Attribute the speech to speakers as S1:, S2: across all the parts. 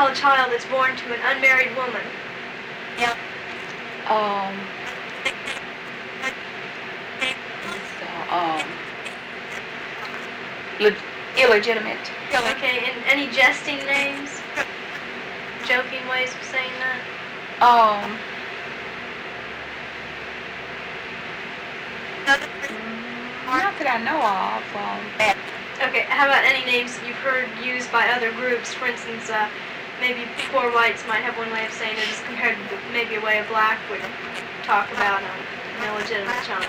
S1: call a child that's born to an unmarried woman?
S2: Yeah. Illegitimate.
S1: Okay, and any jesting names? Joking ways of saying that?
S2: Not that I know of.
S1: Okay, how about any names that you've heard used by other groups? For instance, maybe poor whites might have one way of saying it as compared to maybe a way a black would talk about an illegitimate child.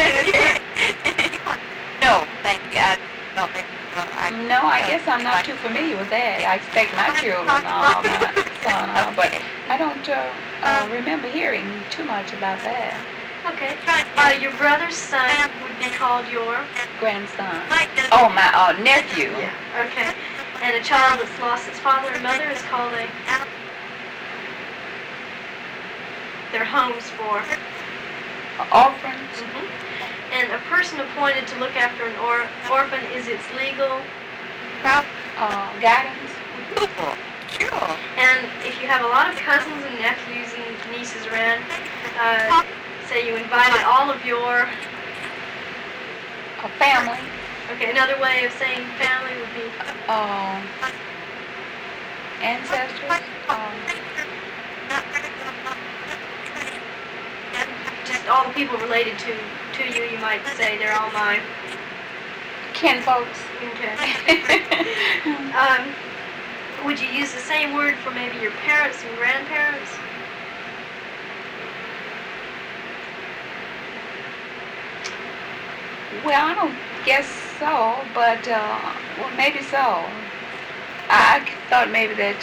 S2: No, thank you. No, I guess I'm not too familiar with that. I expect my children, my son, but I don't remember hearing too much about that.
S1: Okay. Your brother's son would be called your
S2: grandson. Oh, my nephew.
S1: Yeah. Okay. And a child that's lost its father and mother is called a. They're homes for.
S2: Orphans.
S1: Mm-hmm. And a person appointed to look after an orphan is its legal.
S2: Guidance.
S1: Sure. And if you have a lot of cousins and nephews and nieces around, say you invited all of your
S2: family.
S1: Okay, another way of saying family would be
S2: ancestors.
S1: Just all the people related to you. You might say they're all my
S2: kinfolks.
S1: Okay. Would you use the same word for maybe your parents and grandparents?
S2: Well, I don't guess so, but, well, maybe so. I thought maybe that,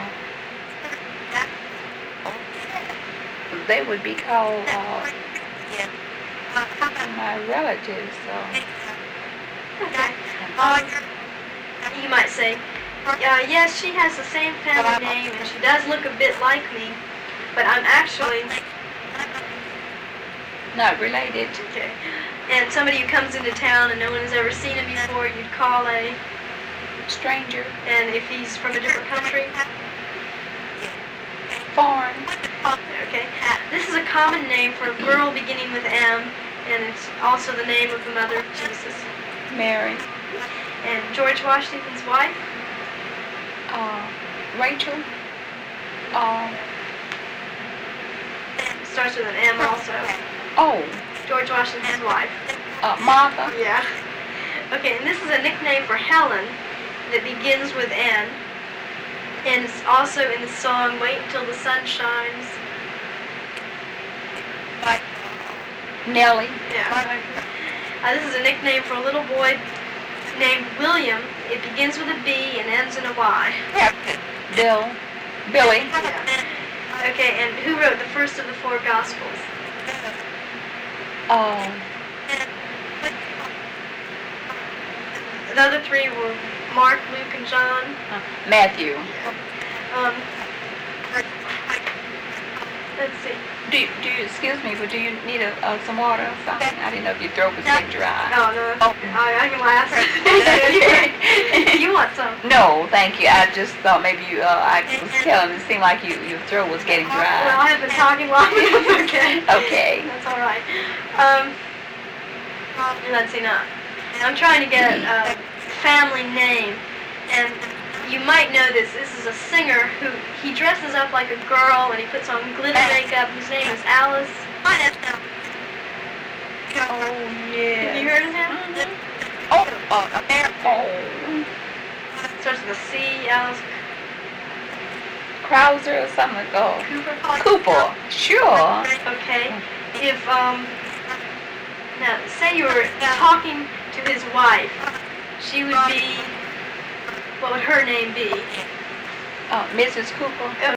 S2: they would be called, my relatives, so.
S1: Okay. You might say, yes, she has the same family name, and she does look a bit like me, but I'm actually
S2: not related.
S1: Okay. And somebody who comes into town and no one has ever seen him before, you'd call a
S2: stranger.
S1: And if he's from a different country?
S2: Foreign.
S1: Okay. This is a common name for a girl beginning with M, and it's also the name of the mother of Jesus.
S2: Mary.
S1: And George Washington's wife?
S2: Rachel.
S1: Starts with an M also.
S2: Oh.
S1: George Washington's wife.
S2: Martha.
S1: Yeah. Okay, and this is a nickname for Helen that begins with N. And it's also in the song Wait Until the Sun Shines.
S2: Nellie.
S1: Yeah. This is a nickname for a little boy named William. It begins with a B and ends in a Y.
S2: Billy.
S1: Yeah. Okay, and who wrote the first of the 4 Gospels? The other 3 were Mark, Luke, and John.
S2: Matthew.
S1: Let's see.
S2: Do you, excuse me, but do you need some water or something? I didn't know if your throat was getting dry.
S1: Oh, no. I can last. You want some?
S2: No, thank you. I just thought maybe you, I was telling, it seemed like your throat was getting dry.
S1: Well, I have been talking long enough. Okay.
S2: Okay.
S1: That's all right. Let's see now. I'm trying to get a family name, and you might know this. This is a singer who he dresses up like a girl and he puts on glitter makeup. His name is Alice.
S2: Oh yeah.
S1: Have you heard of him? Starts with a C. Alice
S2: Krauser or something. Oh. Cooper. Sure.
S1: Okay. If now say you were talking to his wife, she would be. What would her name be?
S2: Mrs. Cooper.